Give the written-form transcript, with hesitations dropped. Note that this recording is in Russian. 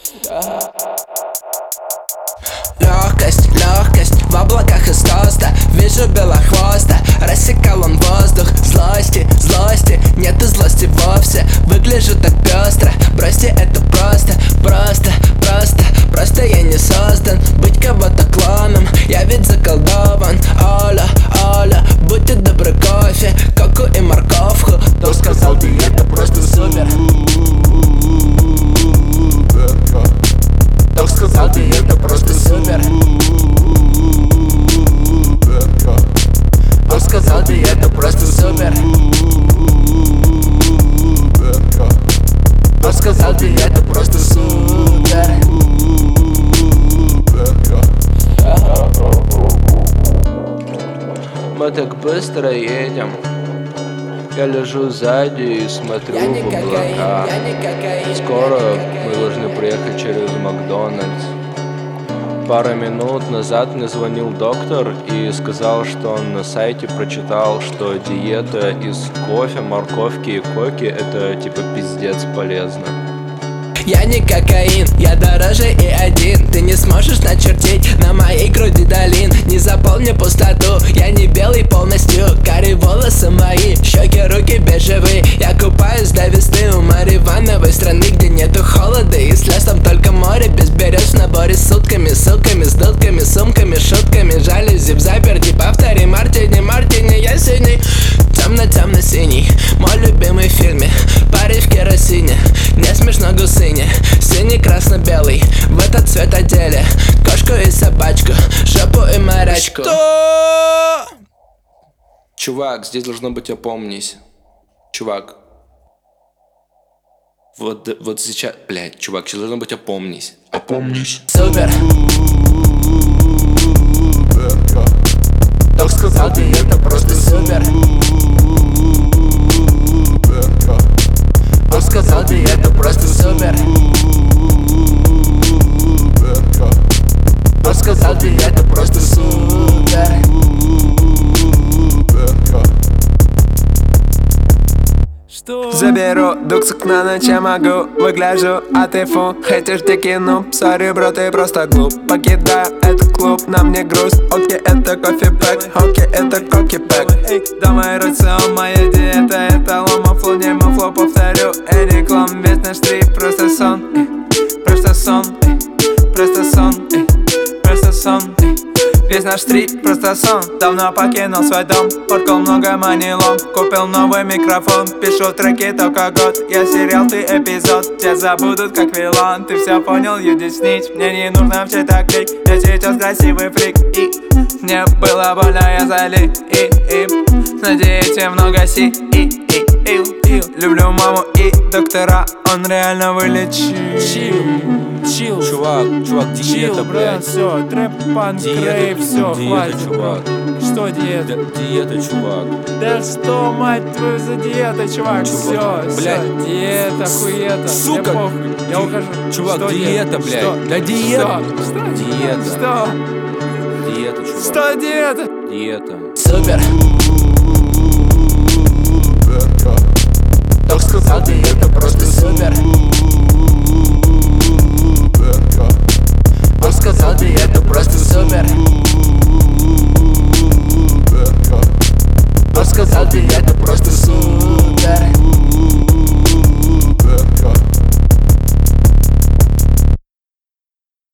Легкость, легкость в облаках из тоста. Вижу белохвоста, рассекал он воздух. Злости, злости, нету злости вовсе. Выгляжу так пестро, бросьте это просто. Просто я не создан быть кого-то клоном. Я ведь заколдован. Оля, Оля, будьте добры, кофе, коку и морковку. Кто сказал, ты это просто супер? Кто сказал, ты это просто супер? Кто сказал, ты это просто супер? Кто сказал, ты это просто супер? Мы так быстро едем. Я лежу сзади и смотрю в облака. Скоро мы должны приехать через Макдональдс. Пару минут назад мне звонил доктор и сказал, что он на сайте прочитал, что диета из кофе, морковки и коки — это типа пиздец полезно. Я не кокаин, я дороже и один. Ты не сможешь начертить на моей груди долин. Не заполни пустоту, я не белый полностью. Карие волосы мои, щеки, руки бежевые. Я купаюсь до весны у марихуановой страны, где нету холода и слез, там только море. Без берез в наборе с сутками, ссылками, с дылками, сумками, шутками. Жалюзи в заперти, повтори мартини, я синий. Темно-темно-синий, мой любимый в фильме. Парень в керосине, не смешно гусыне. Синий, красно-белый, в этот цвет одели кошку и собачку, жопу и морячку. Что? Чувак, здесь должно быть «опомнись». Чувак. Вот сейчас, блядь, чувак, сейчас должно быть «опомнись». Опомнись. Супер. Кто сказал, ты это просто супер? Кто сказал, ты это просто супер? Кто сказал, ты это просто супер? Заберу дуксик на ночь, я могу, выгляжу, а ты фу. Хотишь дикий нуб, сори, бро, ты просто глуп. Покидаю этот клуб, на мне груз. Окей, это кофе-пэк, окей, это коки-пэк. Эй, дома и рацион, моя диета, это ломафло, не мафло, повторю. Эй, не клон, весь наш трип, просто сон, просто сон, просто сон, просто сон. Весь наш стрит просто сон. Давно покинул свой дом, поркал много манилом. Купил новый микрофон, пишу треки только год. Я сериал, ты эпизод, тебя забудут как вилон. Ты все понял, you just snitch, мне не нужно в чей-то клик. Я сейчас красивый фрик, и мне было больно, я залил, и на диете много си, люблю маму и доктора, он реально вылечил. Чил, чувак, диета, блядь. Все, трэп, панк, крейв, все, хватит. Чувак. Что диета? Диета, чувак. Да что, мать твою, за диета, чувак? Все, блядь. диета, хуета. Сука. Мне похуй, я ухожу. Чувак, что диета, блядь. Что? Да диета. Что? Диета. Что? Диета, чувак. Что диета? Диета. Супер. Кто сказал, ты это просто супер?